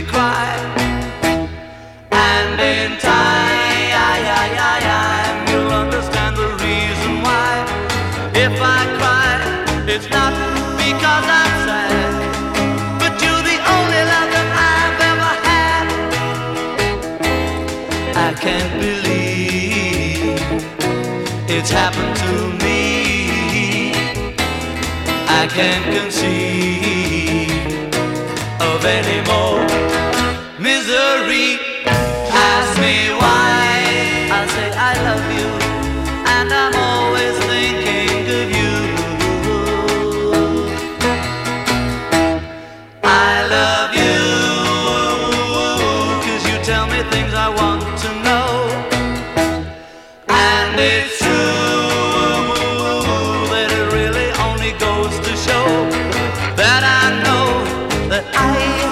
cry. And in time, you'll understand the reason why. If I cry, it's not because I'm sad, but you're the only love that I've ever had. I can't believe it's happened to me. I can't conceive of any more misery. Ask me why, I say I love you, and I'm always thinking of you. I love you, 'cause you tell me things I want to know. And it's true that it really only goes to show that I know that I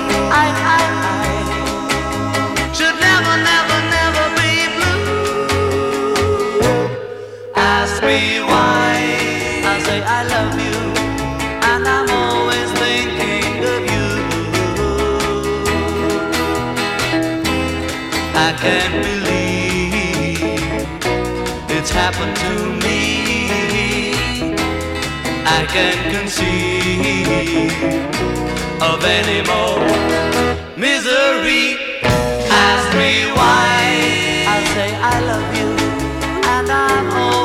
should never, never, never be blue. Ask me why, I say I love you, and I'm always thinking of you. I can't believe it's happened to me. I can't conceive of any more misery. Ask me why, I say I love you, and I'm always